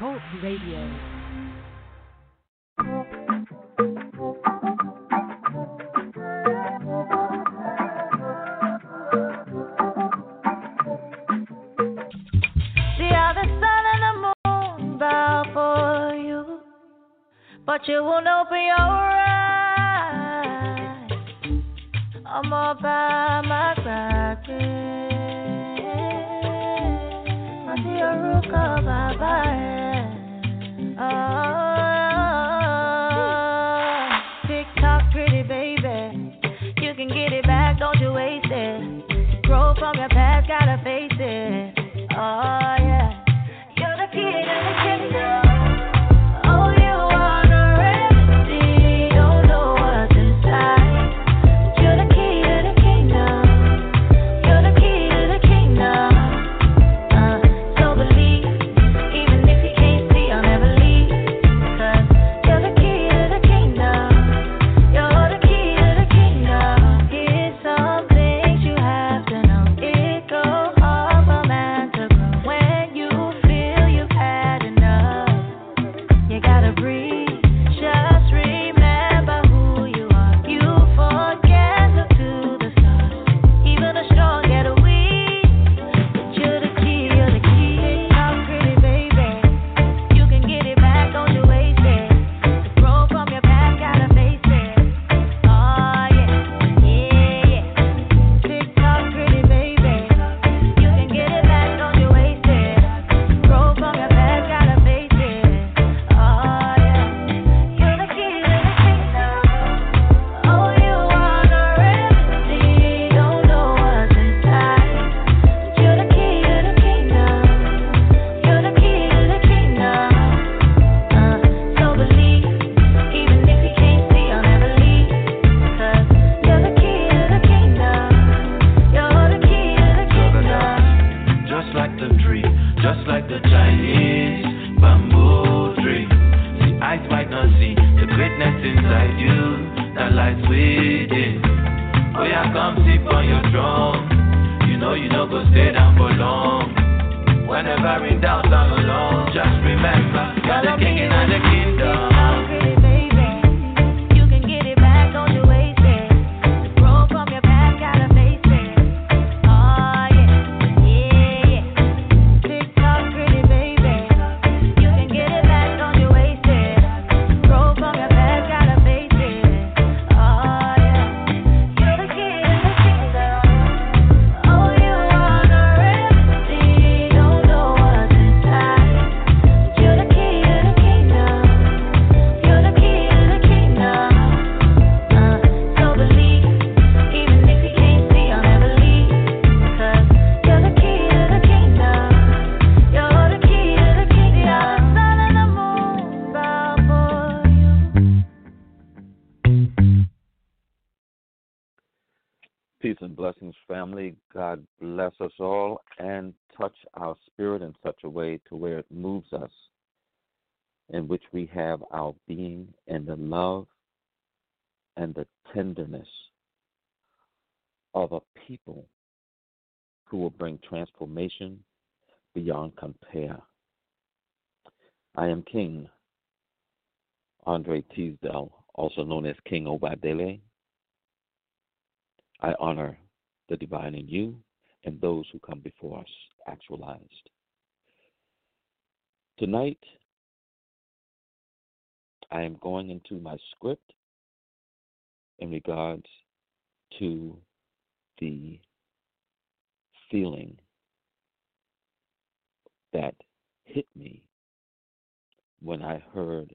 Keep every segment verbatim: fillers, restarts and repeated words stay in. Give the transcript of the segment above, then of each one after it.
Talk Radio. But you won't open your eyes. I'm all by my practice. I see a ruka bye oh, tick tock, pretty baby. You can get it back, don't you waste it. Grow from your past, gotta face it. Oh yeah, you're the key to the kingdom. Peace and blessings, family. God bless us all and touch our spirit in such a way to where it moves us, in which we have our being in the love and the tenderness of a people who will bring transformation beyond compare. I am King Andre Teasdale, also known as King Obadele. I honor the divine in you and those who come before us actualized. Tonight, I am going into my script in regards to the feeling that hit me when I heard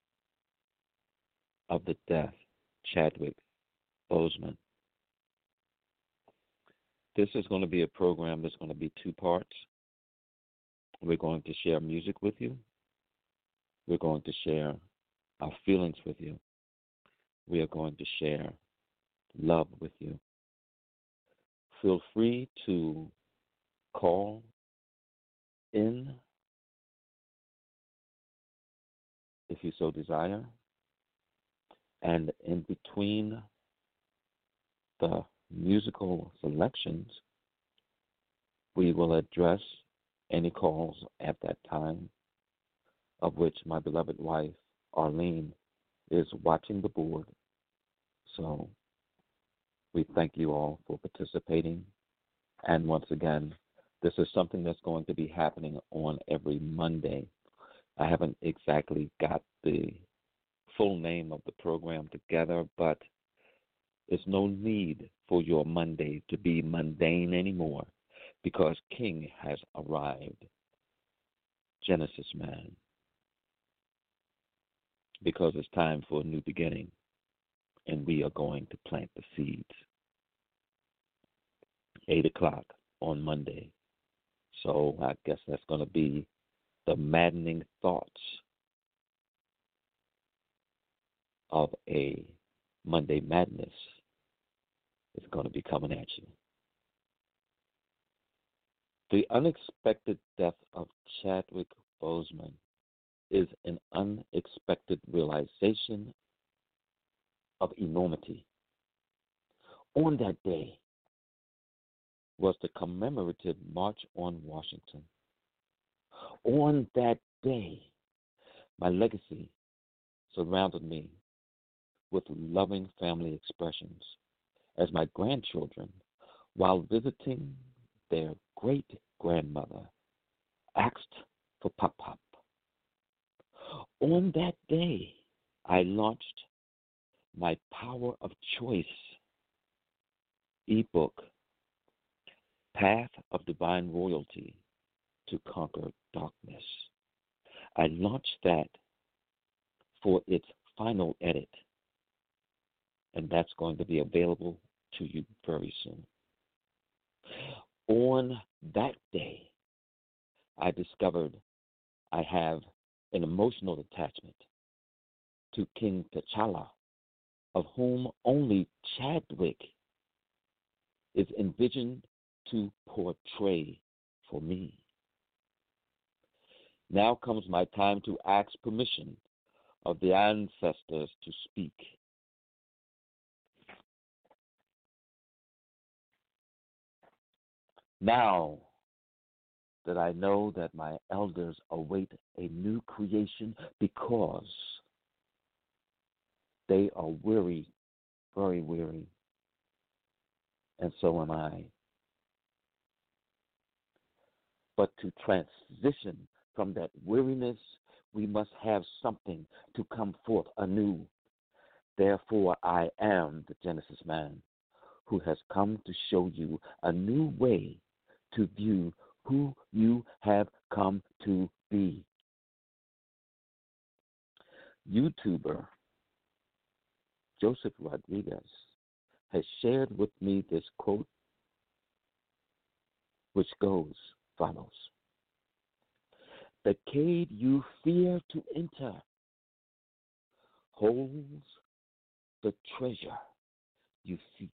of the death Chadwick Boseman. This is going to be a program that's going to be two parts. We're going to share music with you. We're going to share our feelings with you. We are going to share love with you. Feel free to call in if you so desire. And in between the musical selections, we will address any calls at that time of which my beloved wife, Arlene, is watching the board. So we thank you all for participating. And once again, this is something that's going to be happening on every Monday. I haven't exactly got the full name of the program together, but there's no need for your Monday to be mundane anymore because King has arrived, Genesis Man, because it's time for a new beginning, and we are going to plant the seeds. eight o'clock on Monday. So I guess that's going to be the maddening thoughts of a Monday Madness is going to be coming at you. The unexpected death of Chadwick Boseman is an unexpected realization of enormity. On that day was the commemorative March on Washington. On that day, my legacy surrounded me with loving family expressions as my grandchildren, while visiting their great-grandmother, asked for pop-pop. On that day, I launched my Power of Choice ebook, Path of Divine Royalty to Conquer Darkness. I launched that for its final edit, and that's going to be available to you very soon. On that day, I discovered I have an emotional attachment to King T'Challa, of whom only Chadwick is envisioned to portray for me. Now comes my time to ask permission of the ancestors to speak. Now that I know that my elders await a new creation because they are weary, very weary, and so am I. But to transition from that weariness, we must have something to come forth anew. Therefore, I am the Genesis Man who has come to show you a new way to view who you have come to be. YouTuber Joseph Rodriguez has shared with me this quote, which goes follows. The cave you fear to enter holds the treasure you seek.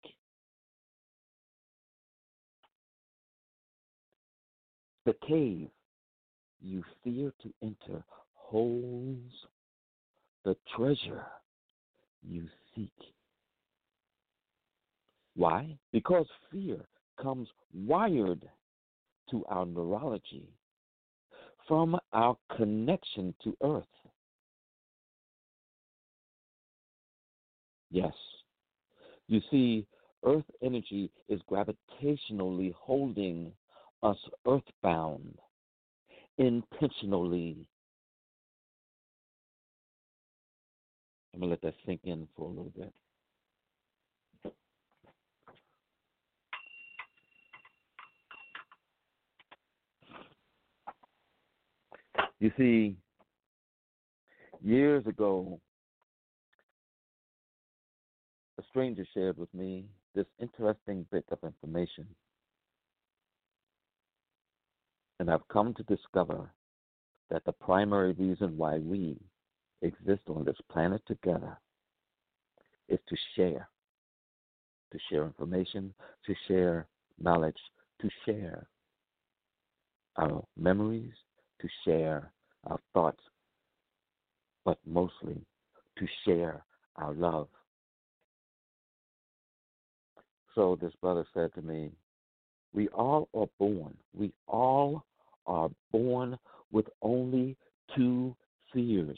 The cave you fear to enter holds the treasure you seek. Why? Because fear comes wired to our neurology from our connection to Earth. Yes, you see, Earth energy is gravitationally holding us earthbound intentionally. I'm going to let that sink in for a little bit. You see, years ago, a stranger shared with me this interesting bit of information. And I've come to discover that the primary reason why we exist on this planet together is to share, to share information, to share knowledge, to share our memories, to share our thoughts, but mostly to share our love. So this brother said to me, we all are born, we all are born with only two fears,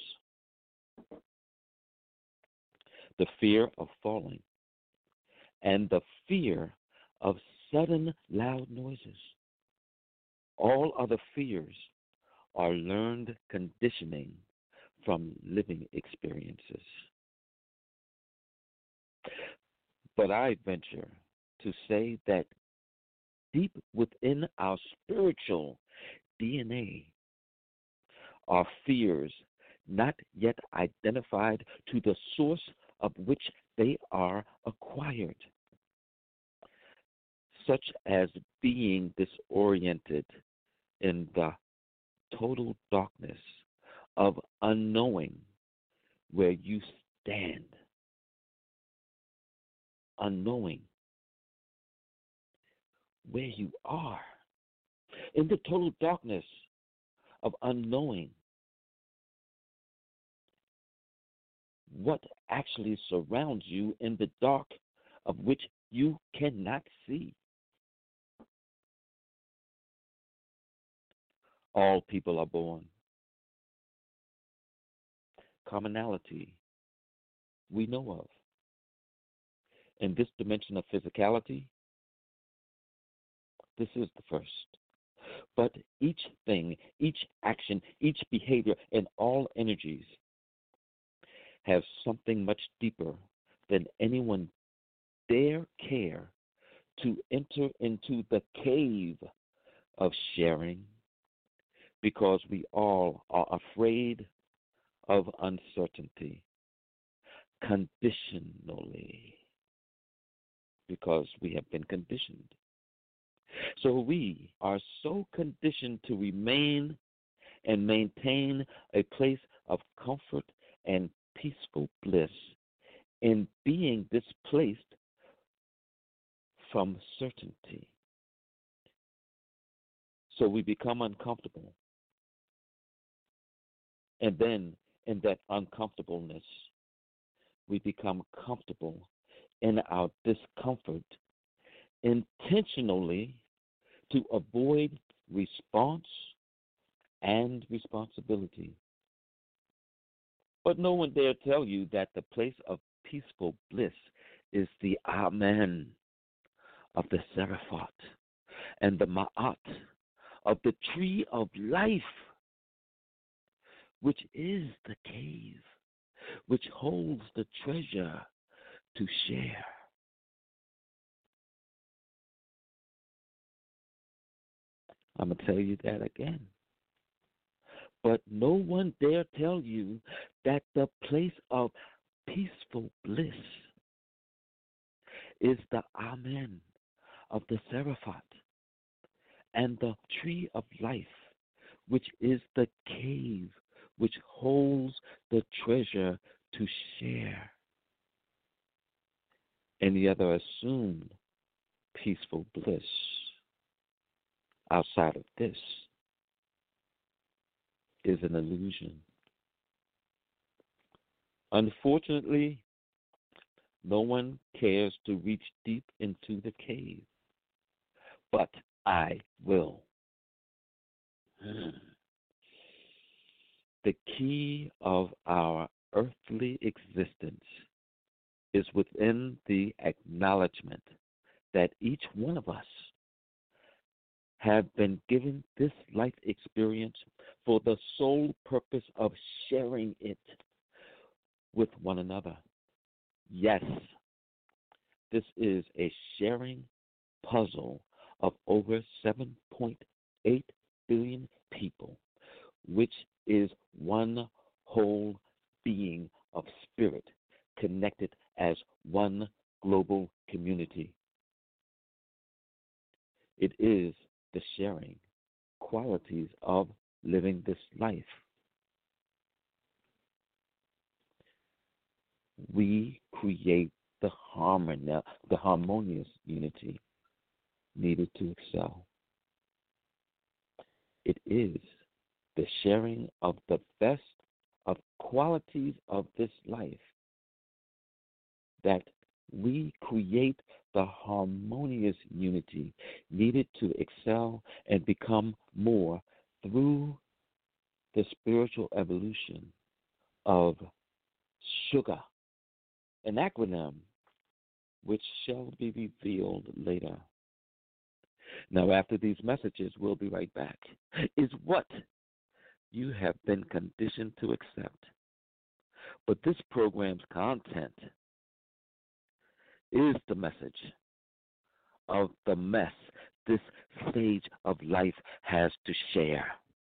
the fear of falling, and the fear of sudden loud noises. All other fears are learned conditioning from living experiences. But I venture to say that deep within our spiritual D N A are fears not yet identified to the source of which they are acquired, such as being disoriented in the total darkness of unknowing where you stand, unknowing where you are, in the total darkness of unknowing what actually surrounds you in the dark of which you cannot see. All people are born. Commonality we know of. In this dimension of physicality, this is the first. But each thing, each action, each behavior, and all energies have something much deeper than anyone dare care to enter into the cave of sharing, because we all are afraid of uncertainty, conditionally, because we have been conditioned. So we are so conditioned to remain and maintain a place of comfort and peaceful bliss in being displaced from certainty. So we become uncomfortable. And then in that uncomfortableness, we become comfortable in our discomfort intentionally to avoid response and responsibility. But no one dare tell you that the place of peaceful bliss is the Amen of the Seraphat and the Ma'at of the tree of life, which is the cave, which holds the treasure to share. I'm going to tell you that again. But no one dare tell you that the place of peaceful bliss is the Amen of the Seraphat and the tree of life, which is the cave which holds the treasure to share. Any other assumed peaceful bliss outside of this is an illusion. Unfortunately, no one cares to reach deep into the cave, but I will. The key of our earthly existence is within the acknowledgement that each one of us have been given this life experience for the sole purpose of sharing it with one another. Yes, this is a sharing puzzle of over seven point eight billion people, which is one whole being of spirit connected as one global community. It is the sharing qualities of living this life. We create the harmony, the harmonious unity needed to excel. It is the sharing of the best of qualities of this life that we create the harmonious unity needed to excel and become more through the spiritual evolution of sugar, an acronym which shall be revealed later. Now, after these messages, we'll be right back, is what you have been conditioned to accept. But this program's content is the message of the mess this stage of life has to share.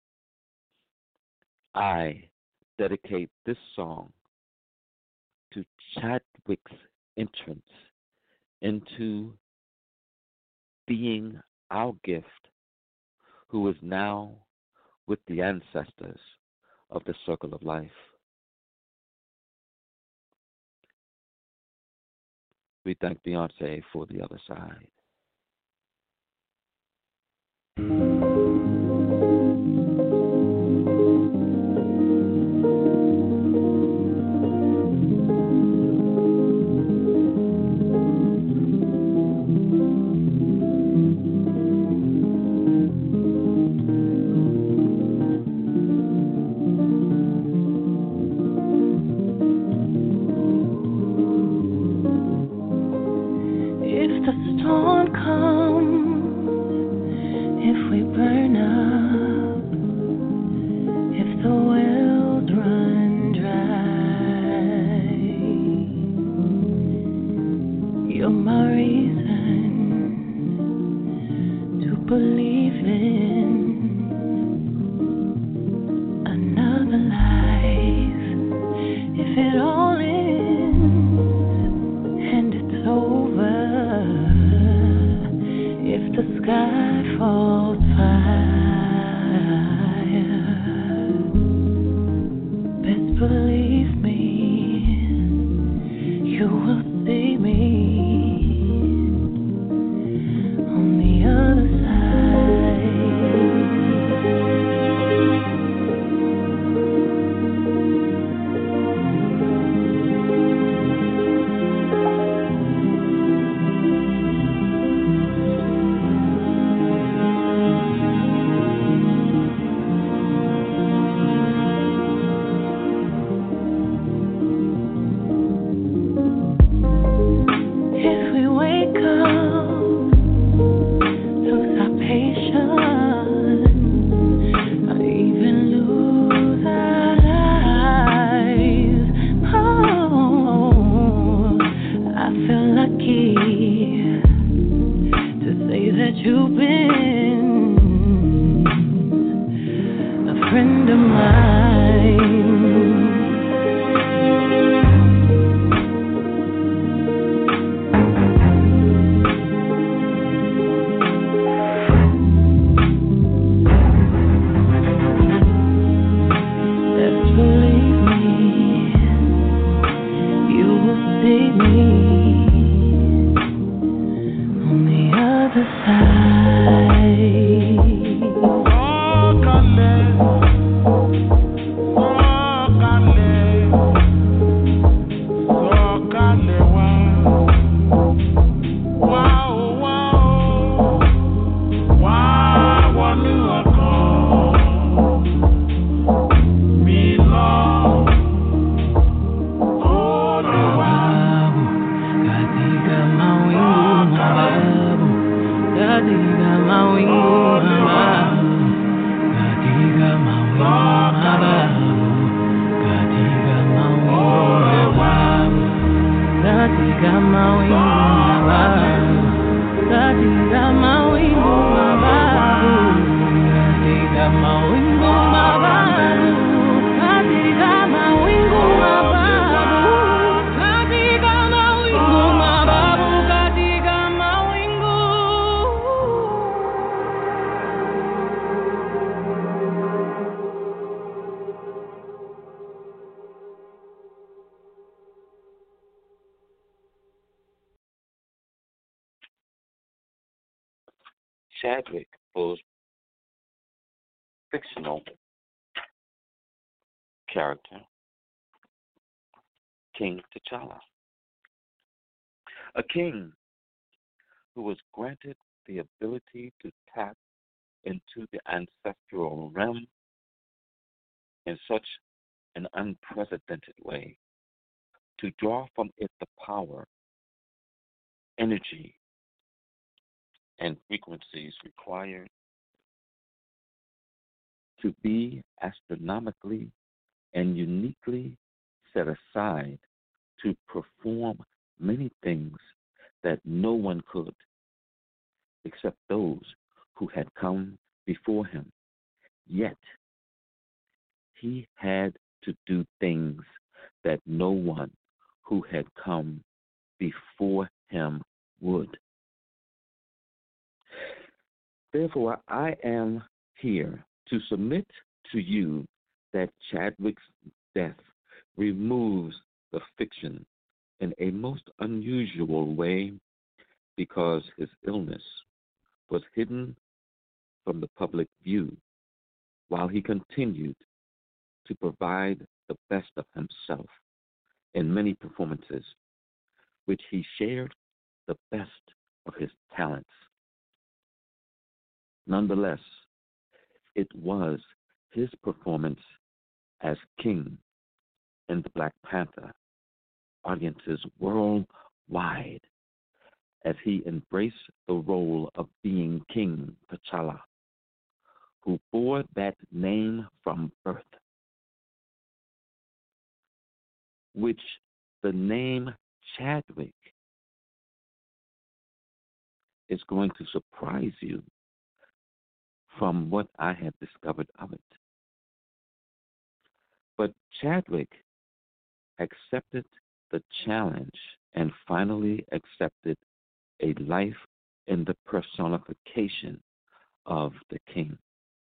I dedicate this song to Chadwick's entrance into being our gift, who is now with the ancestors of the circle of life. We thank Beyonce for the other side. Chadwick was fictional character, King T'Challa, a king who was granted the ability to tap into the ancestral realm in such an unprecedented way to draw from it the power, energy, and frequencies required to be astronomically and uniquely set aside to perform many things that no one could except those who had come before him. Yet he had to do things that no one who had come before him would. Therefore, I am here to submit to you that Chadwick's death removes the fiction in a most unusual way because his illness was hidden from the public view while he continued to provide the best of himself in many performances, which he shared the best of his talents. Nonetheless, it was his performance as King in the Black Panther audiences worldwide as he embraced the role of being King T'Challa, who bore that name from birth, which the name Chadwick is going to surprise you from what I have discovered of it. But Chadwick accepted the challenge and finally accepted a life in the personification of the King.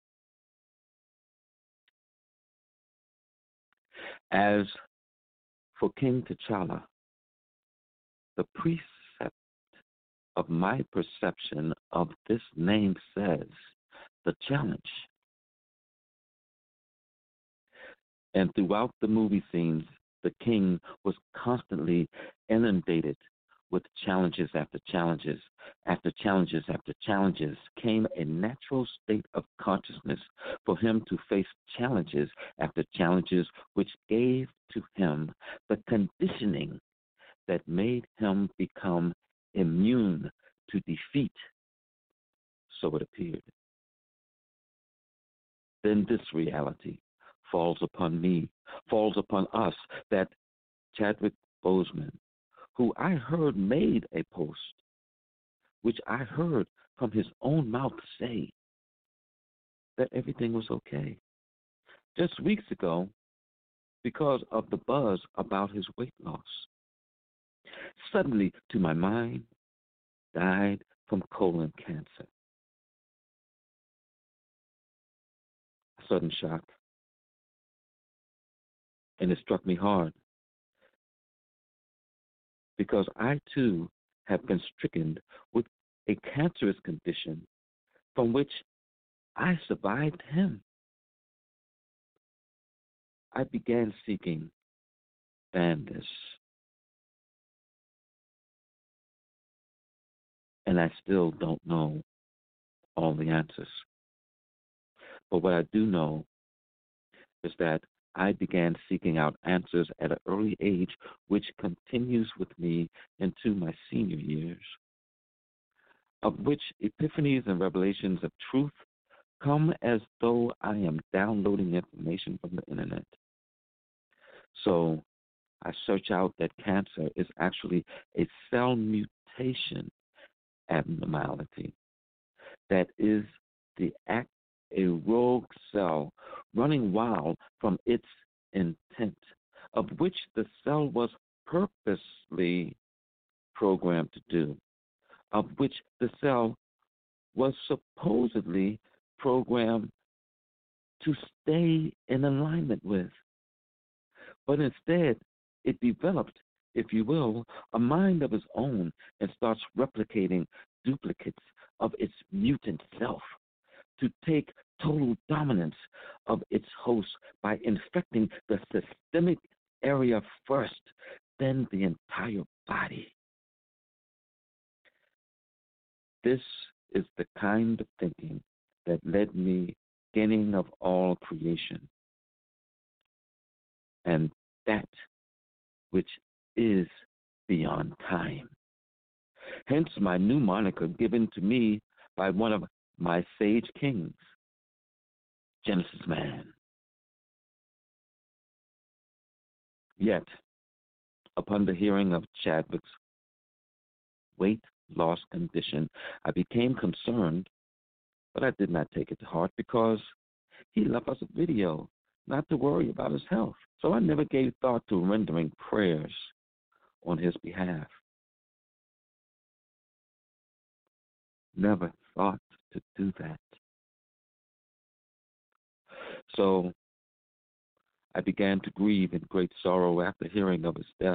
As for King T'Challa, the precept of my perception of this name says the challenge. And throughout the movie scenes, the King was constantly inundated with challenges after challenges, after challenges after challenges, came a natural state of consciousness for him to face challenges after challenges, which gave to him the conditioning that made him become immune to defeat. So it appeared. Then this reality falls upon me, falls upon us, that Chadwick Boseman, who I heard made a post, which I heard from his own mouth say that everything was okay. Just weeks ago, because of the buzz about his weight loss, suddenly, to my mind, died from colon cancer. A sudden shock. And it struck me hard because I, too, have been stricken with a cancerous condition from which I survived him. I began seeking Bandis, and I still don't know all the answers. But what I do know is that I began seeking out answers at an early age, which continues with me into my senior years, of which epiphanies and revelations of truth come as though I am downloading information from the internet. So I search out that cancer is actually a cell mutation abnormality that is the act a rogue cell running wild from its intent, of which the cell was purposely programmed to do, of which the cell was supposedly programmed to stay in alignment with. But instead, it developed, if you will, a mind of its own and starts replicating duplicates of its mutant self, to take total dominance of its host by infecting the systemic area first, then the entire body. This is the kind of thinking that led me beginning of all creation and that which is beyond time. Hence my new moniker given to me by one of my sage kings, Genesis Man. Yet, upon the hearing of Chadwick's weight loss condition, I became concerned, but I did not take it to heart because he left us a video not to worry about his health. So I never gave thought to rendering prayers on his behalf. Never thought to do that. So I began to grieve in great sorrow after hearing of his death.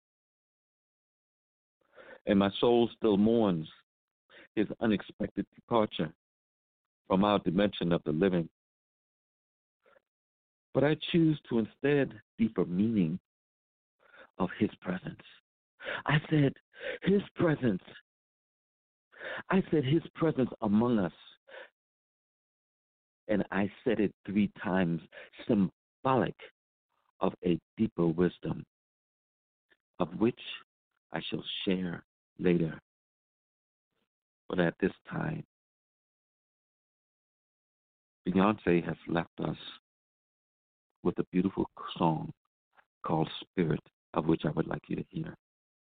And my soul still mourns his unexpected departure from our dimension of the living. But I choose to instead deeper meaning of his presence. I said, his presence. I said, his presence among us. And I said it three times, symbolic of a deeper wisdom, of which I shall share later. But at this time, Beyonce has left us with a beautiful song called Spirit, of which I would like you to hear.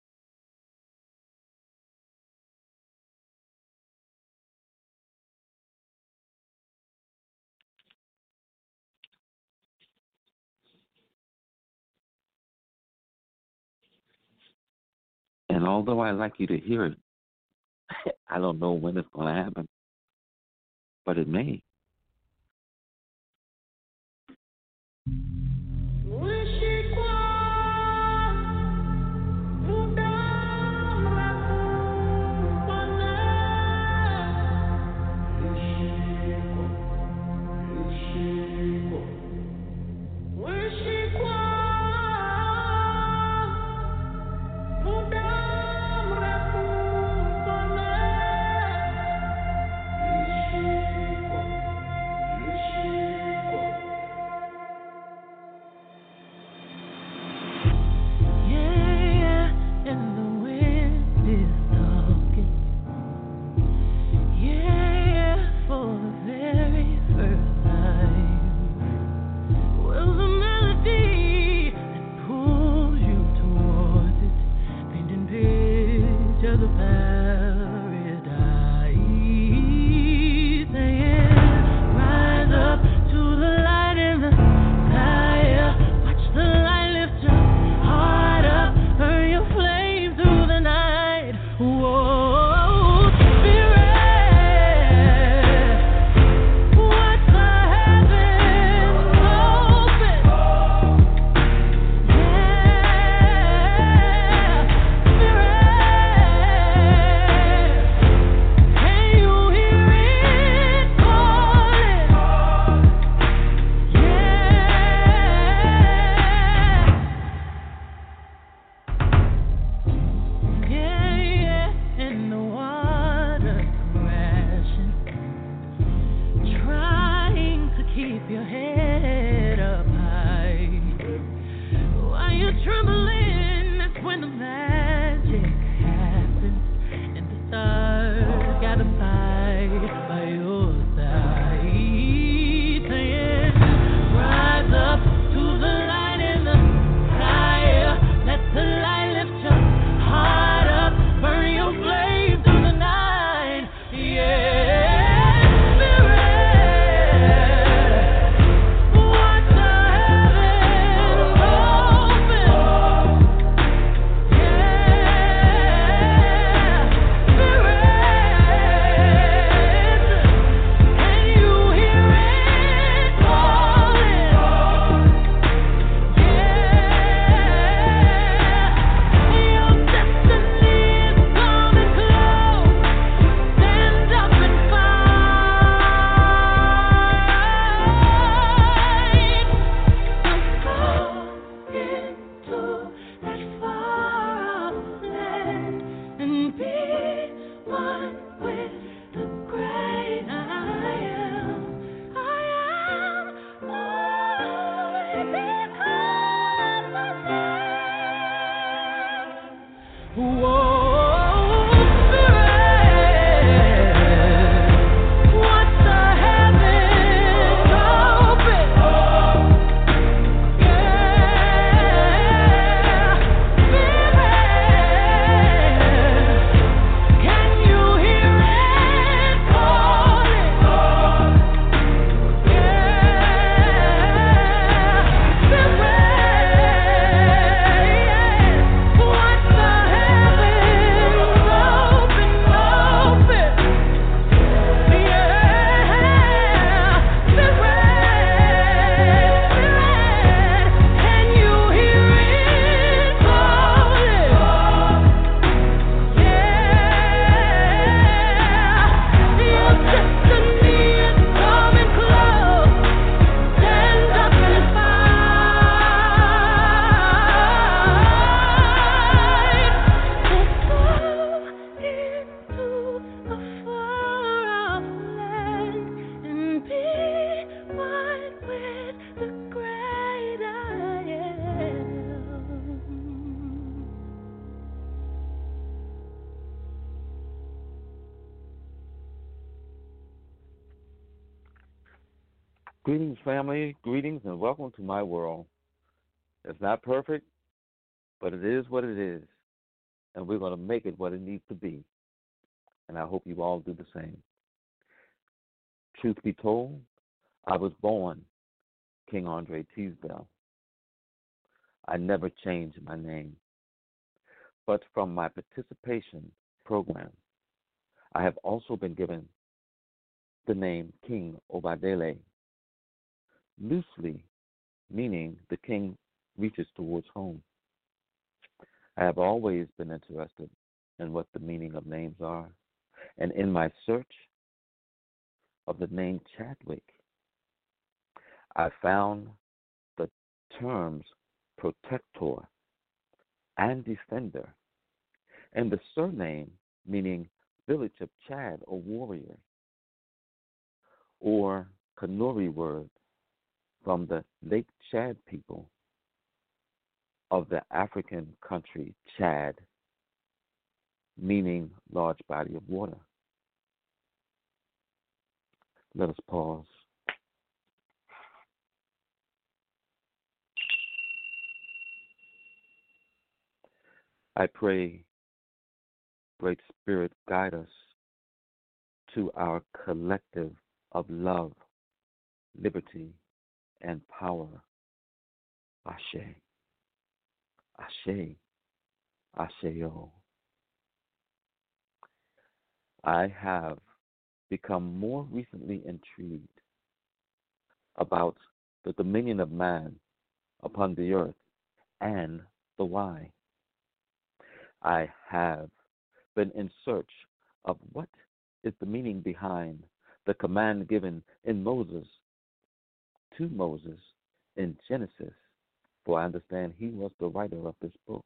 And although I like you to hear it, I don't know when it's going to happen, but it may. Greetings, family. Greetings, and welcome to my world. It's not perfect, but it is what it is, and we're going to make it what it needs to be. And I hope you all do the same. Truth be told, I was born King Andre Teasdale. I never changed my name, but from my participation program, I have also been given the name King Obadele, loosely meaning the king reaches towards home. I have always been interested in what the meaning of names are, and in my search of the name Chadwick, I found the terms protector and defender, and the surname meaning village of Chad or warrior, or Kanuri word from the Lake Chad people of the African country Chad, meaning large body of water. Let us pause. I pray, Great Spirit, guide us to our collective of love, liberty, and power. Ashe, Ashe, Asheo. I have become more recently intrigued about the dominion of man upon the earth and the why. I have been in search of what is the meaning behind the command given in Moses to Moses in Genesis, for I understand he was the writer of this book,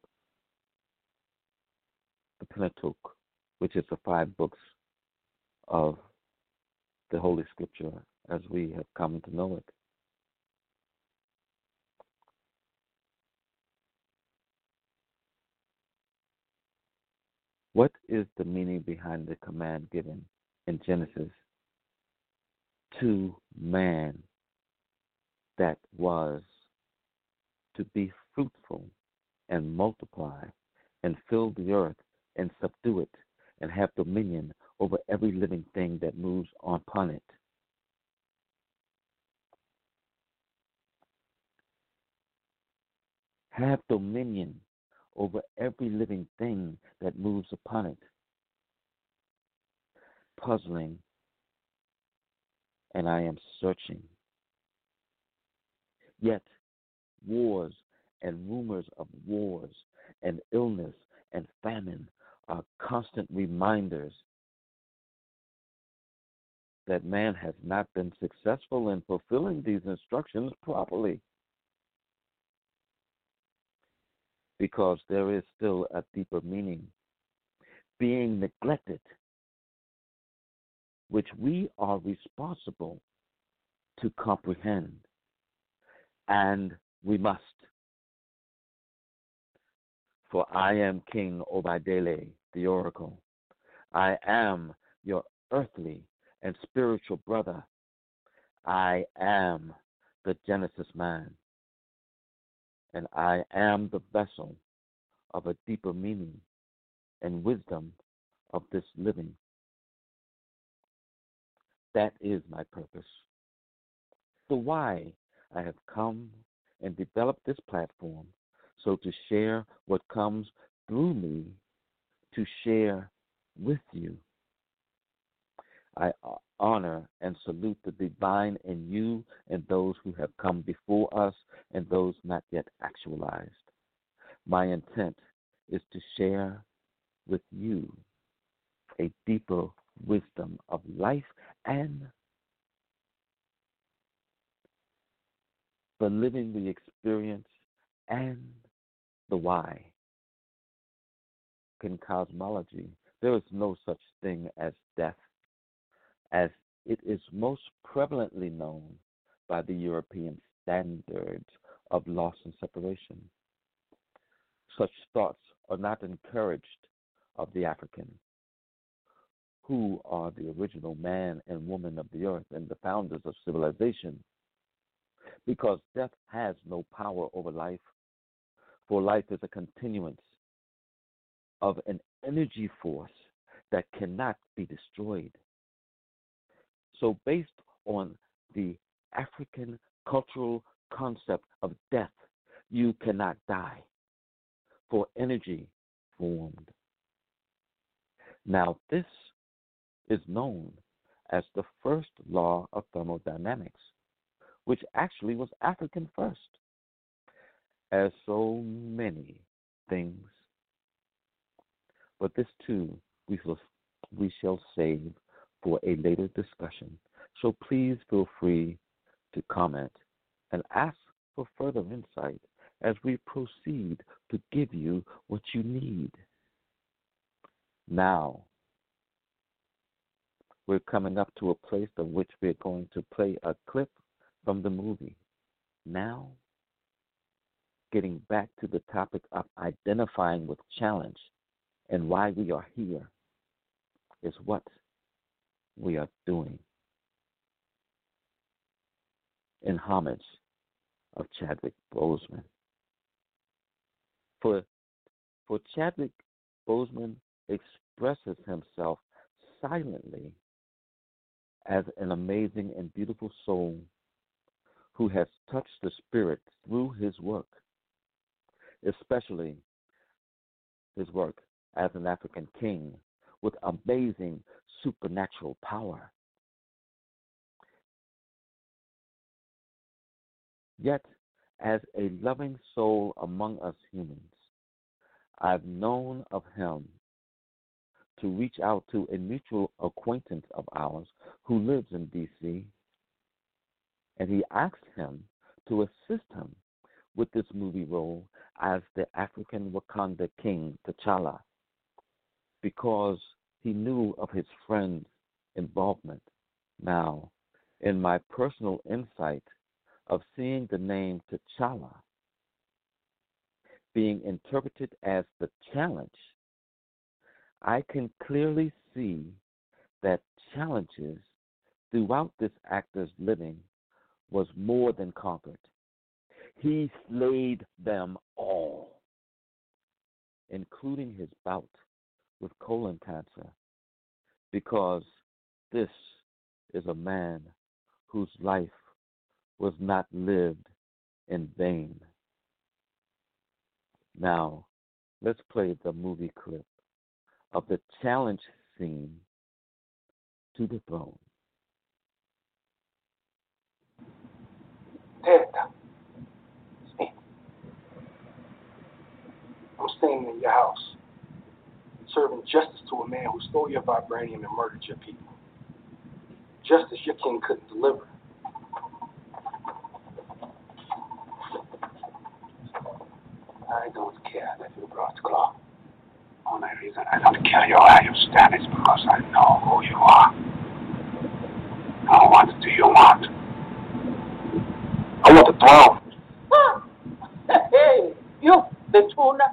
the Pentateuch, which is the five books of the Holy Scripture as we have come to know it. What is the meaning behind the command given in Genesis to man that was to be fruitful and multiply and fill the earth and subdue it and have dominion over every living thing that moves upon it? Have dominion over every living thing that moves upon it. Puzzling, and I am searching. Yet, wars and rumors of wars and illness and famine are constant reminders that man has not been successful in fulfilling these instructions properly, because there is still a deeper meaning being neglected, which we are responsible to comprehend, and we must. For I am King Obadele, the oracle. I am your earthly and spiritual brother. I am the Genesis man, and I am the vessel of a deeper meaning and wisdom of this living. That is my purpose. The why I have come and developed this platform, so to share what comes through me, to share with you. I honor and salute the divine in you and those who have come before us and those not yet actualized. My intent is to share with you a deeper wisdom of life and the living the experience and the why. In cosmology, there is no such thing as death, as it is most prevalently known by the European standards of loss and separation. Such thoughts are not encouraged of the African, who are the original man and woman of the earth and the founders of civilization, because death has no power over life, for life is a continuance of an energy force that cannot be destroyed. So, based on the African cultural concept of death, you cannot die, for energy formed. Now, this is known as the first law of thermodynamics, which actually was African first, as so many things. But this too we shall, we shall save for a later discussion. So please feel free to comment and ask for further insight as we proceed to give you what you need. Now, we're coming up to a place in which we're going to play a clip from the movie. Now, getting back to the topic of identifying with challenge and why we are here is what we are doing in homage of Chadwick Boseman. For, for Chadwick Boseman expresses himself silently as an amazing and beautiful soul who has touched the spirit through his work, especially his work as an African king with amazing supernatural power. Yet, as a loving soul among us humans, I've known of him to reach out to a mutual acquaintance of ours who lives in D C, and he asked him to assist him with this movie role as the African Wakanda King, T'Challa, because he knew of his friend's involvement. Now, in my personal insight of seeing the name T'Challa being interpreted as the challenge, I can clearly see that challenges throughout this actor's living was more than conquered. He slayed them all, including his bout with colon cancer, because this is a man whose life was not lived in vain. Now, let's play the movie clip of the challenge scene to the throne. Teta, Smith, I'm staying in your house, serving justice to a man who stole your vibranium and murdered your people. Justice your king couldn't deliver. I don't care that you brought Claw. Only reason I don't kill you where you stand is because I know who you are. Now what do you want? I want the throne. Huh. Hey, you, the tuna.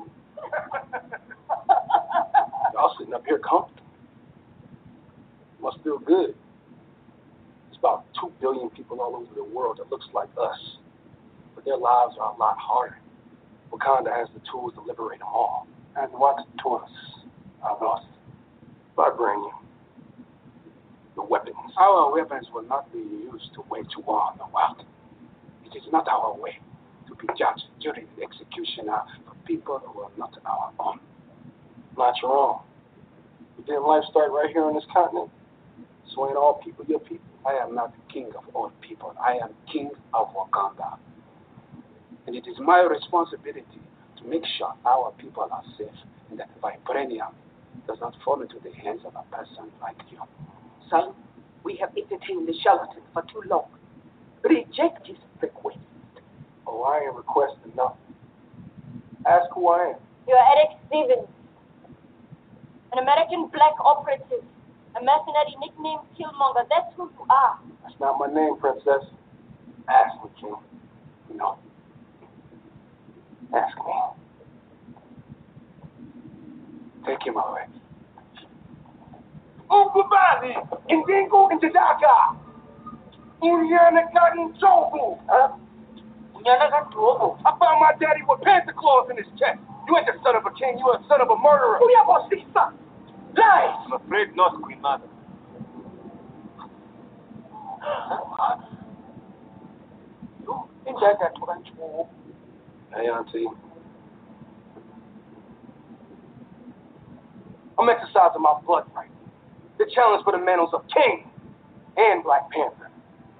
Y'all sitting up here comfortable. Must feel good. There's about two billion people all over the world that looks like us, but their lives are a lot harder. Wakanda has the tools to liberate them all. And what tools are those? Vibranium. The weapons. Our weapons will not be used to wage war on the world. It is not our way to be judged during the execution for people who are not our own. Not your own. But didn't life start right here on this continent? So ain't all people your people? I am not the king of all people. I am king of Wakanda. And it is my responsibility to make sure our people are safe and that vibranium does not fall into the hands of a person like you. Son, we have entertained the charlatan for too long. Reject his request. Oh, I ain't requesting nothing. Ask who I am. You're Eric Stevens, an American black operative, a mercenary nicknamed Killmonger. That's who you are. That's not my name, princess. Ask me, king. No. Ask me. Take him away. Ukubali, Indingo into Dhaka. Uriana Garden Jobu. Huh? I found my daddy with Panther claws in his chest. You ain't the son of a king, you a son of a murderer. Who you about to see, son? Lies! I'm afraid not, Queen Mother. Hey, Auntie. I'm exercising my blood right. The challenge for the mantles of King and Black Panther.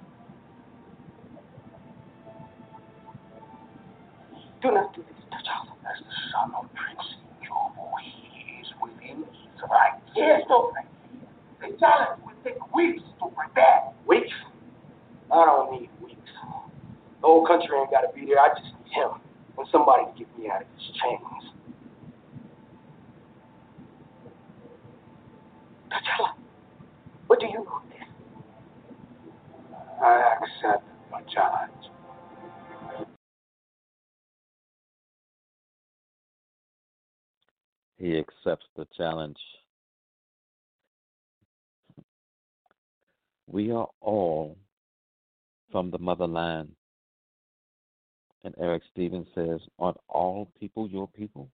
Do not do this, T'Challa. As the son of Prince Njoku, he is within his rights. Yes, no. The challenge will take weeks to prepare. Weeks? I don't need weeks. The whole country ain't got to be there. I just need him and somebody to get me out of these chains. T'Challa, what do you know of this? I accept my challenge. He accepts the challenge. We are all from the motherland. And Eric Stevens says, aren't all people your people?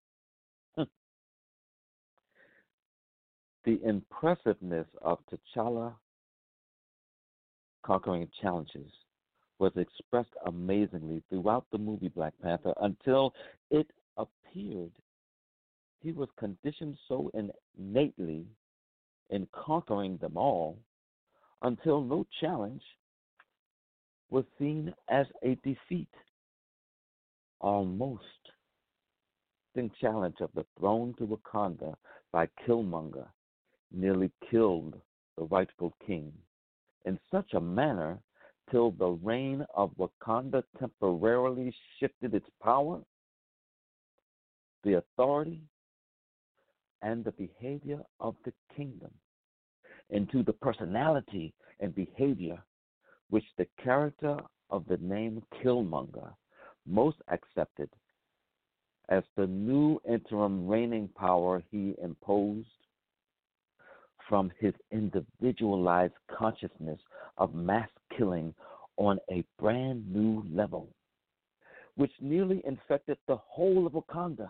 The impressiveness of T'Challa conquering challenges was expressed amazingly throughout the movie Black Panther until it appeared he was conditioned so innately in conquering them all until no challenge was seen as a defeat. Almost the challenge of the throne to Wakanda by Killmonger nearly killed the rightful king in such a manner till the reign of Wakanda temporarily shifted its power, the authority, and the behavior of the kingdom into the personality and behavior which the character of the name Killmonger most accepted as the new interim reigning power he imposed from his individualized consciousness of mass killing on a brand new level, which nearly infected the whole of Wakanda,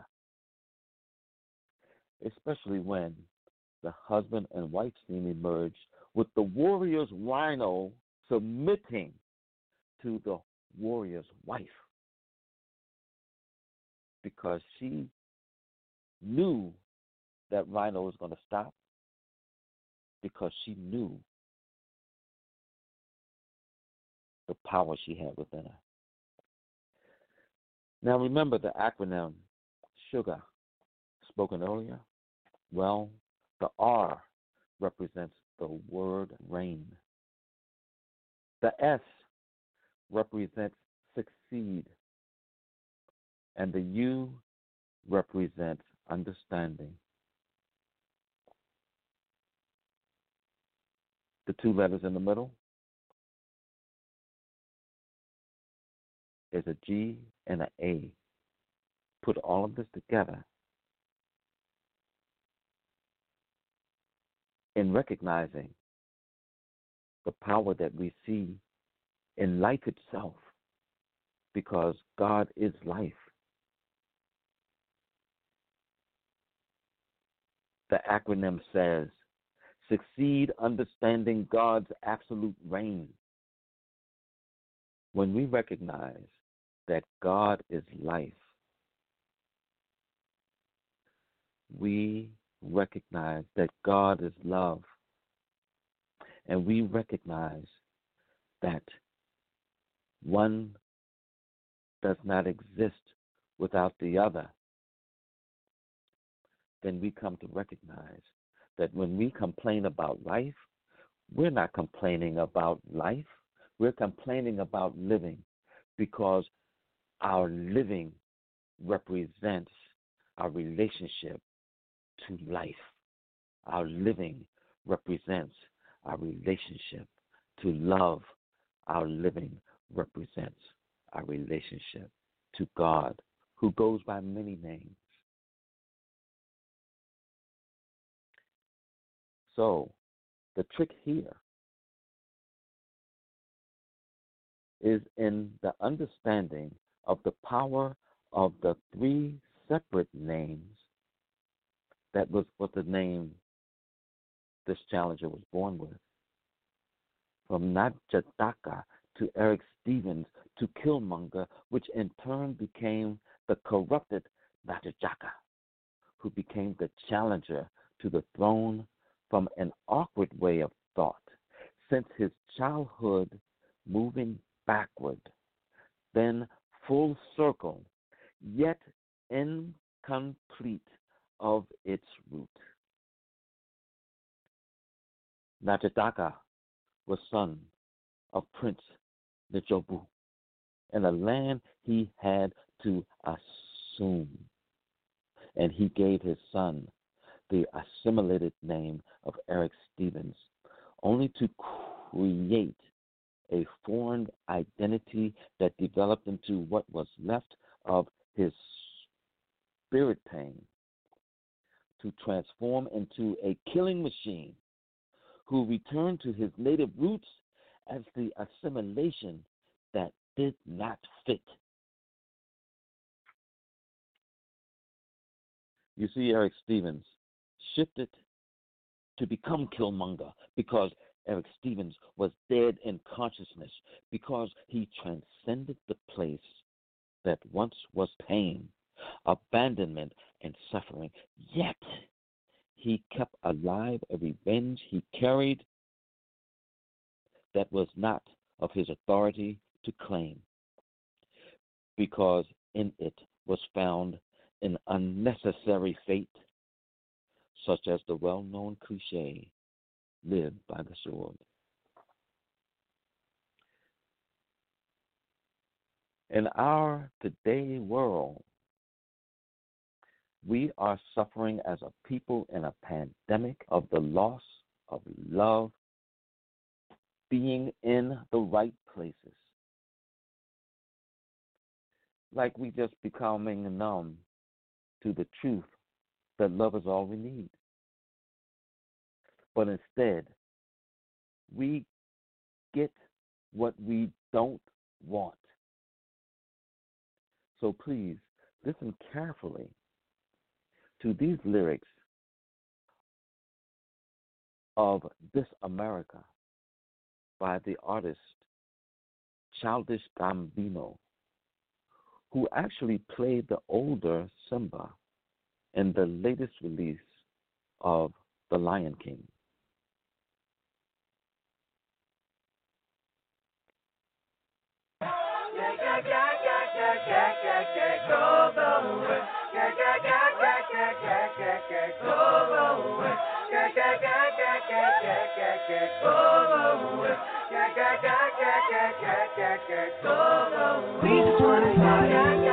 especially when the husband and wife scene emerged with the warrior's Rhino submitting to the warrior's wife because she knew that Rhino was going to stop, because she knew the power she had within her. Now remember the acronym SUGAR spoken earlier? Well, the R represents the word rain. The S represents succeed. And the U represents understanding. The two letters in the middle is a G and an A. Put all of this together in recognizing the power that we see in life itself, because God is life. The acronym says, succeed understanding God's absolute reign. When we recognize that God is life, we recognize that God is love, and we recognize that one does not exist without the other, then we come to recognize that when we complain about life, we're not complaining about life. We're complaining about living, because our living represents our relationship to life. Our living represents our relationship to love. Our living represents our relationship to God, who goes by many names. So, the trick here is in the understanding of the power of the three separate names, that was what the name this challenger was born with. From Najataka to Eric Stevens to Killmonger, which in turn became the corrupted Najataka, who became the challenger to the throne from an awkward way of thought, since his childhood moving backward, then full circle, yet incomplete of its root. Najataka was son of Prince Nijobu, in a land he had to assume, and he gave his son the assimilated name of Eric Stevens, only to create a foreign identity that developed into what was left of his spirit pain, to transform into a killing machine who returned to his native roots as the assimilation that did not fit. You see, Eric Stevens shifted to become Killmonger because Eric Stevens was dead in consciousness, because he transcended the place that once was pain, abandonment, and suffering. Yet he kept alive a revenge he carried that was not of his authority to claim, because in it was found an unnecessary fate, such as the well-known cliche, live by the sword. In our today world, we are suffering as a people in a pandemic of the loss of love, being in the right places. Like we just becoming numb to the truth that love is all we need. But instead, we get what we don't want. So please, listen carefully to these lyrics of This America by the artist Childish Gambino, who actually played the older Simba in the latest release of The Lion King. We just wanna ride,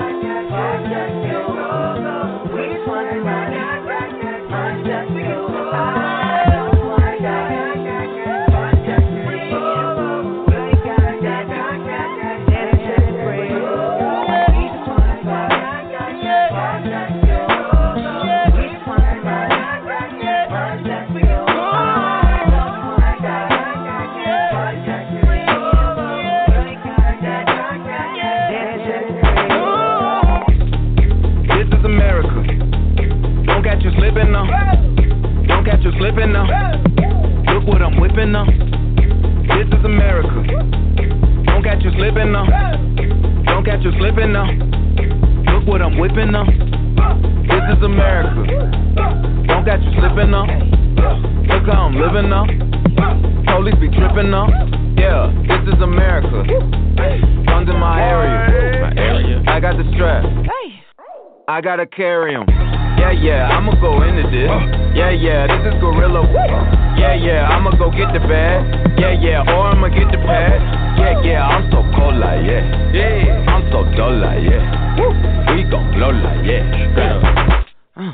we just wanna ride, just you. I don't wanna die, just me. We got that, that just free. We just wanna ride, just you. We just wanna ride, just you. I don't wanna die, just me. We got that, that just free. This is America. Don't catch you slipping now. Don't catch you slipping now. Look what I'm whipping now. This is America. Don't catch you slipping now. Don't catch you slipping now. Look what I'm whipping now. This is America. Don't catch you slipping now. Look how I'm living now. Police be tripping now. Yeah, this is America. Guns in my area. My area. I got the strap. I gotta carry 'em. Yeah, yeah, I'ma go into this. Yeah, yeah, this is Gorilla. Yeah, yeah, I'ma go get the bag. Yeah, yeah, or I'ma get the pad. Yeah, yeah, I'm so cold like, yeah. Yeah, I'm so dull like, yeah. We gon' blow like, yeah. Uh.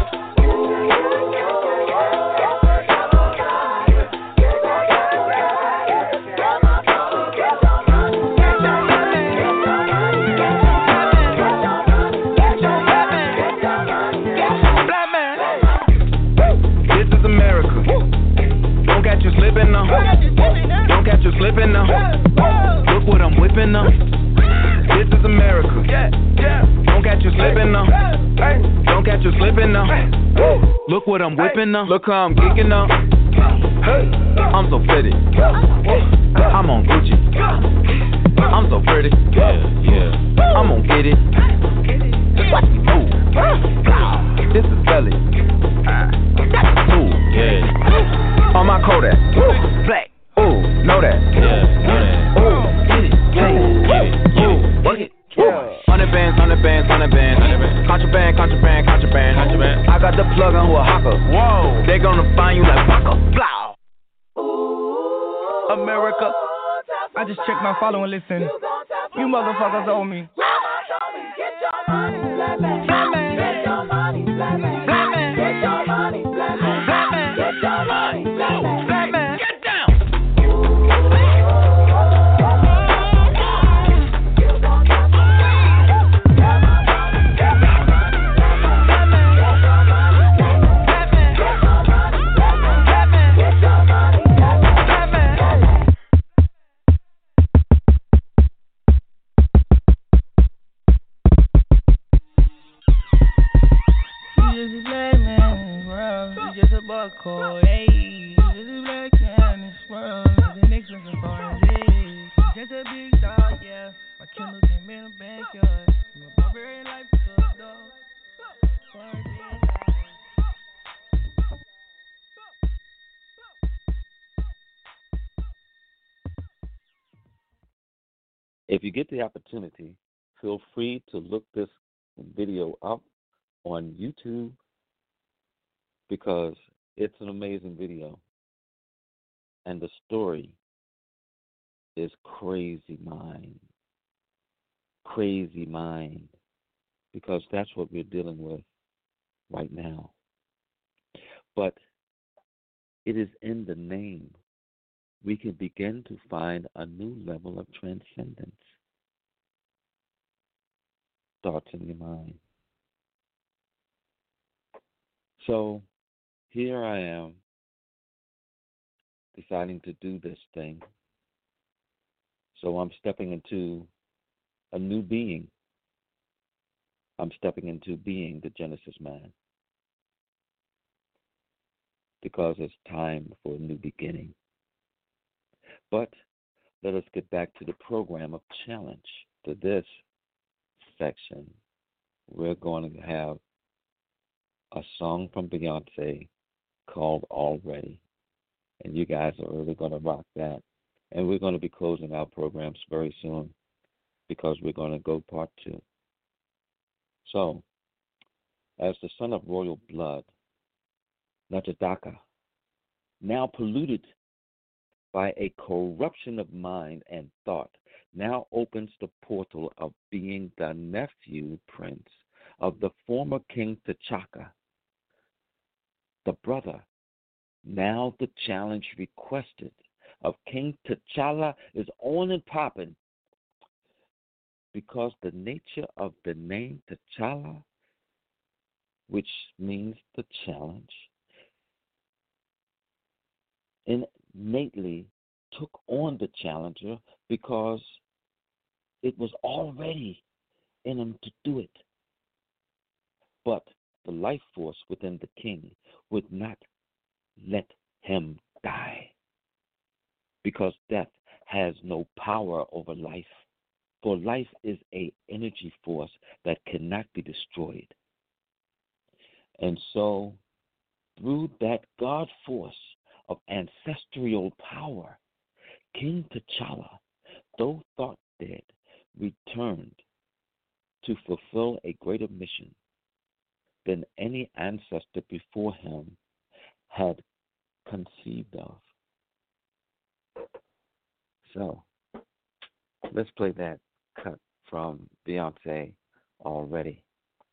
Slipping now. Don't catch you slipping now. Look what I'm whipping now. This is America. slipping now. Look what I'm whipping now. Look how I'm geeking now. I'm so pretty. I'm on Gucci. I'm so pretty. Yeah, yeah. I'm gonna get it. Ooh. This is belly. Ooh, yeah. On my Kodak. Black. Ooh, know that. Yeah, know that. Ooh, get it. Hey, get it. Ooh, work it. Hundred bands, hundred bands, hundred bands. Contraband, contraband, contraband, contraband. I got the plug on who a hawker. Whoa, they gonna find you like Waka. Blow. America. I just checked my follow and listen. You motherfuckers owe me. Get your money, black man. Get your money, black man. Get your money, black man. Get your money, black man. Get down. Code, hey, this is black man in this world. The next one's a foreign day. Just a big dog, yeah. My Kindle came in the backyard. My barbarian life is a dog. Foreign day. If you get the opportunity, feel free to look this video up on YouTube because it's an amazing video. And the story is crazy mind. Crazy mind. Because that's what we're dealing with right now. But it is in the name we can begin to find a new level of transcendence. Starts in your mind. So here I am deciding to do this thing. So I'm stepping into a new being. I'm stepping into being the Genesis man. Because it's time for a new beginning. But let us get back to the program of challenge. To this section, we're going to have a song from Beyonce called Already. And you guys are really going to rock that. And we're going to be closing our programs very soon because we're going to go part two. So, as the son of royal blood, Najadaka, now polluted by a corruption of mind and thought, now opens the portal of being the nephew prince of the former King T'Chaka, the brother. Now the challenge requested of King T'Challa is on and popping because the nature of the name T'Challa, which means the challenge, innately took on the challenger because it was already in him to do it. But the life force within the king would not let him die because death has no power over life. For life is an energy force that cannot be destroyed. And so, through that God force of ancestral power, King T'Challa, though thought dead, returned to fulfill a greater mission than any ancestor before him had conceived of. So, let's play that cut from Beyonce Already.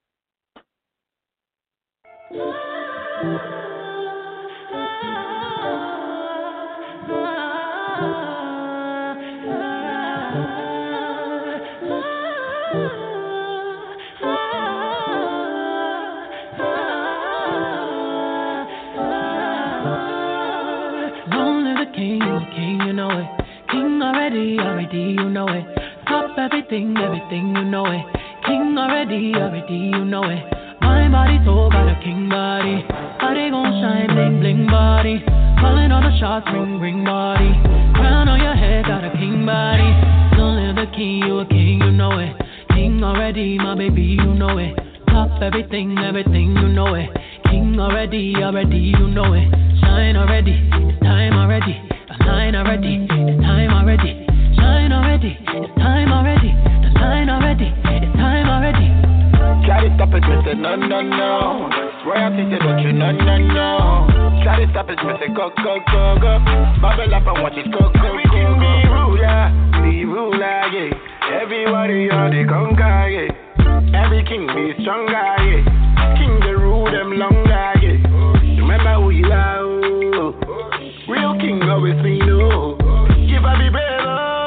King, you know it. King already, already, you know it. Top everything, everything, you know it. King already, already, you know it. My body so got a king body. Body gon' shine, bling bling body. Calling all the shots, ring ring body. Crown on your head, got a king body. Don't live the king, you a king, you know it. King already, my baby, you know it. Top everything, everything, you know it. King already, already, you know it. Shine already, it's time already. Align already, it's time already. Shine already, it's time already. The line already, it's time already. Try to stop it, me say no, no, no. Royalty say don't you, no, no, no. Try to stop it, me say go, go, go, go. Bubble up and watch it go, go, go, go. Be ruler, be ruler, yeah. Everybody on the conquer, yeah. Every king be stronger, yeah. King the rule them longer, yeah. Remember who you are, oh. Real king always be no. Give a be brave,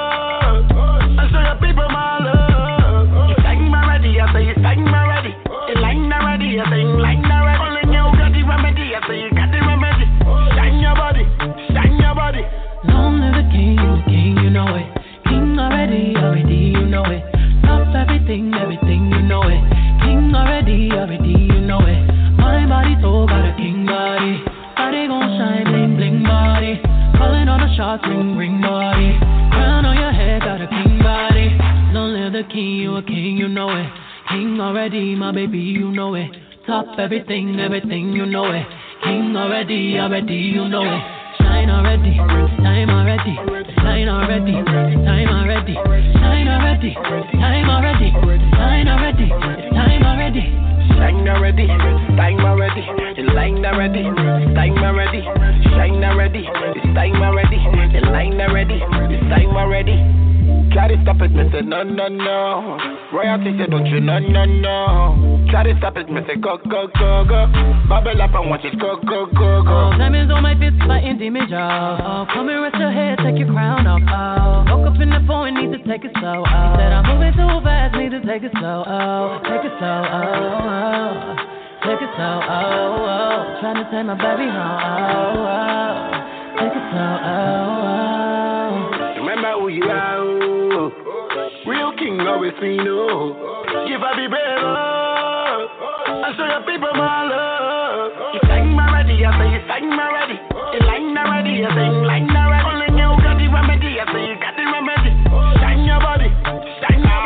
oh. And show your people my love. You sang my ready, I say you sang my ready. You line already, I say you line already. Only you got the remedy, I say you got the remedy. Shine your body, shine your body. Long live the king, the king, you know it. King already, already, you know it. Stop everything, everything, you know it. King already, already, you know it. My body so got a king body. Body gon' shine, bling bling body. Calling all the shots, ring ring body. Crown on your head, got a king body. Long live the king, you a king, you know it. King already, my baby, you know it. Top everything, everything, you know it. King already, already, you know it. Shine already, time already, shine already, time already, shine already, time already, shine already, time already. Shine already, time already, in line already, time already, shine already, it's time already, in line already, it's time already. Try to stop it, me say no, no, no. Royalty say don't you, no, no, no. Try to stop it, me say go, go, go, go. Bubble up and watch it go, go, go, go. Oh, diamonds on my fist, fighting damage, oh. Come and rest your head, take your crown off, oh. Woke up in the phone, need to take it slow, oh. He said I'm moving too fast, need to take it slow, oh. Take it slow, oh, oh. Take it slow, oh, oh. Trying to take my baby home, oh, oh. Take it slow, oh, oh. Remember who you are, oh. Real king always be no. Give a be brave, oh. And show your people my love. You sang my ready, I say you sang my ready. You line already, I say you line already. Only you got the remedy, I say you got the remedy. Shine your body, shine your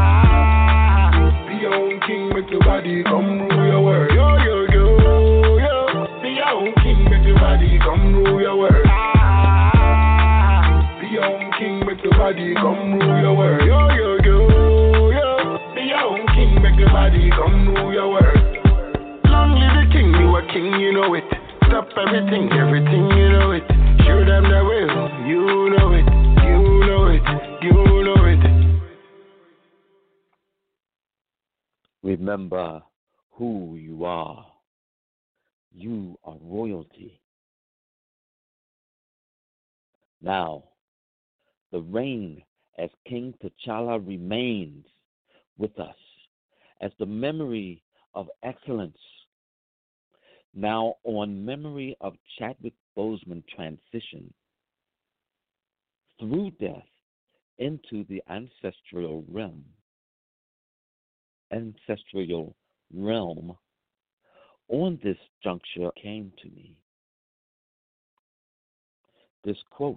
body. Be your own king, make your body come rule your world. Yo, yo, yo, yo. Be your own king, make your body come rule your world. Be your own king, make your body come rule your world. Yo, yo, yo, yo. Be your own king, make your body come rule your world. Long live the king, you a king, you know it. Stop everything, everything, you know it. Show them the will, you know it, you know it, you know it. Remember who you are. You are royalty. Now, the reign as King T'Challa remains with us as the memory of excellence. Now, on memory of Chadwick Boseman transition through death into the ancestral realm, ancestral realm, on this juncture came to me this quote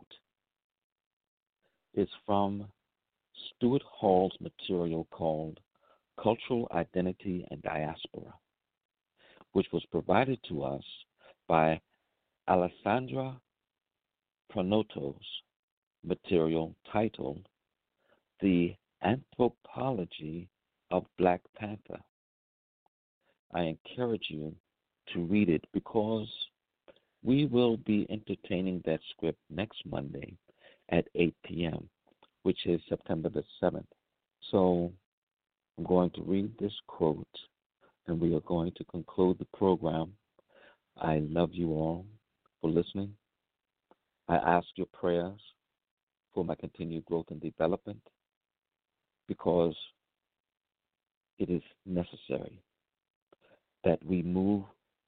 is from Stuart Hall's material called Cultural Identity and Diaspora, which was provided to us by Alessandra Pronoto's material titled The Anthropology of Black Panther. I encourage you to read it because we will be entertaining that script next Monday at eight p.m., which is September the seventh. So I'm going to read this quote, and we are going to conclude the program. I love you all for listening. I ask your prayers for my continued growth and development because it is necessary that we move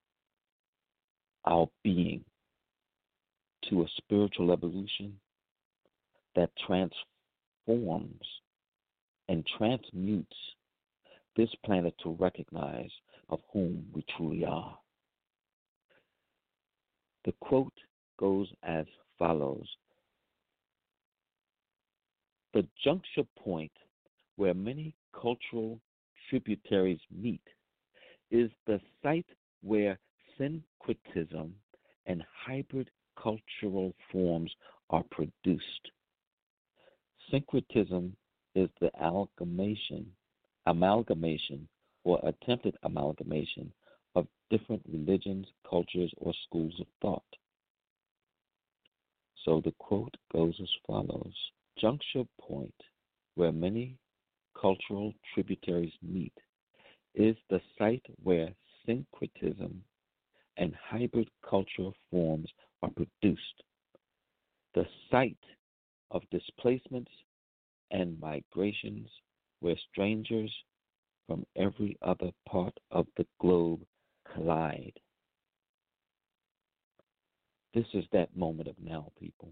our being to a spiritual evolution that transforms and transmutes this planet to recognize of whom we truly are. The quote goes as follows. The juncture point where many cultural tributaries meet is the site where syncretism and hybrid cultural forms are produced. Syncretism is the amalgamation, amalgamation or attempted amalgamation of different religions, cultures, or schools of thought. So the quote goes as follows. Juncture point where many cultural tributaries meet is the site where syncretism and hybrid cultural forms are produced. The site of displacements and migrations where strangers from every other part of the globe collide. This is that moment of now, people.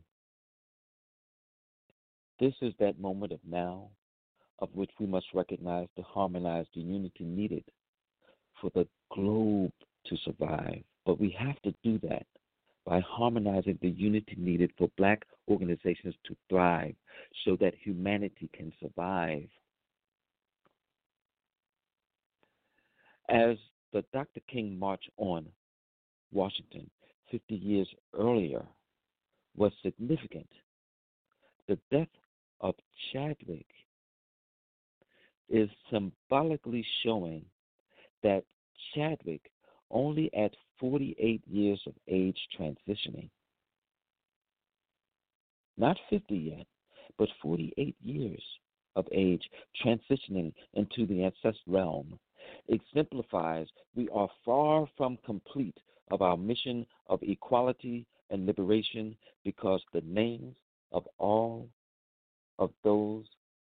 This is that moment of now of which we must recognize to harmonize the unity needed for the globe to survive. But we have to do that by harmonizing the unity needed for black organizations to thrive so that humanity can survive. As the Doctor King March on Washington fifty years earlier was significant, the death of Chadwick is symbolically showing that Chadwick, only at forty-eight years of age transitioning, not fifty yet, but forty-eight years of age transitioning into the ancestral realm, exemplifies we are far from complete of our mission of equality and liberation, because the names of all of those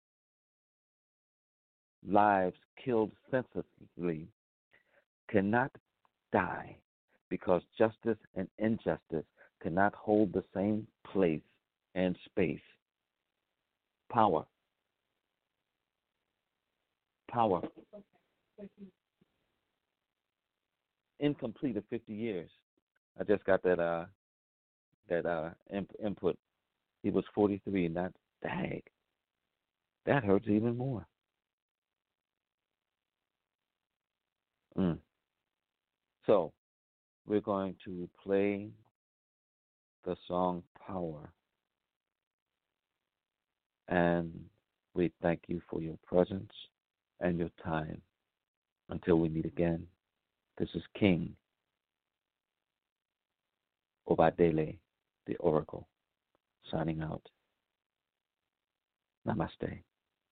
lives killed senselessly cannot die, because justice and injustice cannot hold the same place and space. Power. Power. Incomplete of fifty years. I just got that uh that uh imp- input. He was forty-three, not dag. That hurts even more. Mm. So we're going to play the song Power. And we thank you for your presence and your time. Until we meet again, this is King Obadele, the Oracle, signing out. Namaste.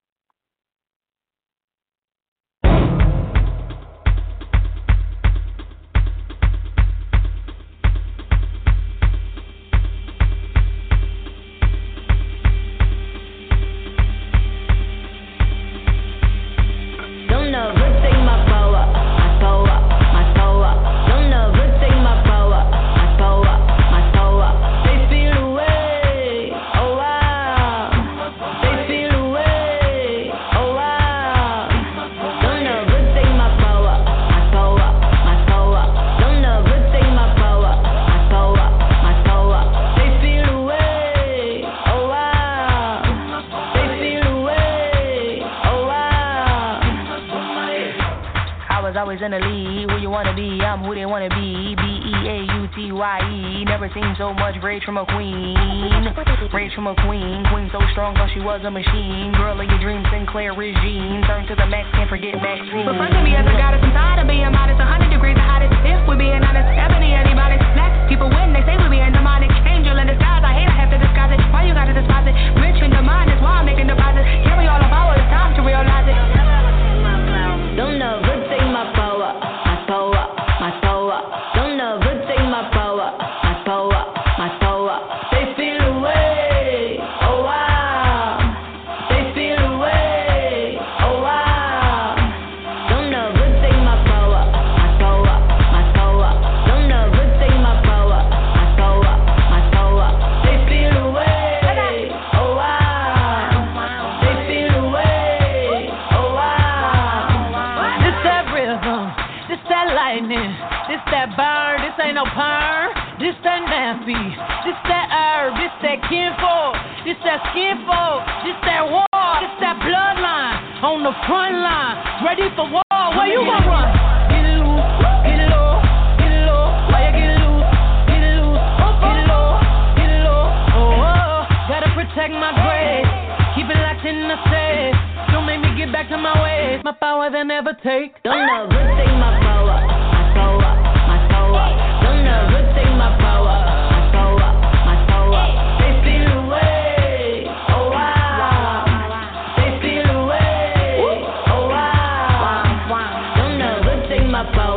Always in the lead, who you wanna be, I'm who they wanna be, B E A U T Y E, never seen so much rage from a queen, rage from a queen, queen so strong, thought she was a machine, girl of your dreams, Sinclair regime, turn to the max, can't forget Maxine. Refer to me as a goddess, I'm tired of being modest, one hundred degrees the hottest, if we're being honest, ebony, anybody, black people win, they say we being demonic, angel in disguise, I hate I have to disguise it, why you gotta despise it, rich in the mind is why I'm making deposits, carry all the power, it's time to realize it. Don't know, good thing my power, my power, my power. Don't know, good thing my power, my power, my power. They feel away, oh wow. They feel away, oh wow. Don't know, good thing my power, lightning. This that burn, this ain't no perm. This that nappy, this that herb, this that kinfolk, this that skinfolk, this that war, this that bloodline on the front line, ready for war. Where you gonna run? Get it loose, get it low, get it low. Why you get it loose, get it loose, get it low, get it low. Oh, oh, gotta protect my grave, keep it locked in the safe. Don't make me get back to my ways. My power they never take. Don't never take my power, my power, my power. Don't never take my power, my power, my power. They steal away, oh wow. They steal away, oh wow. Don't never take my power.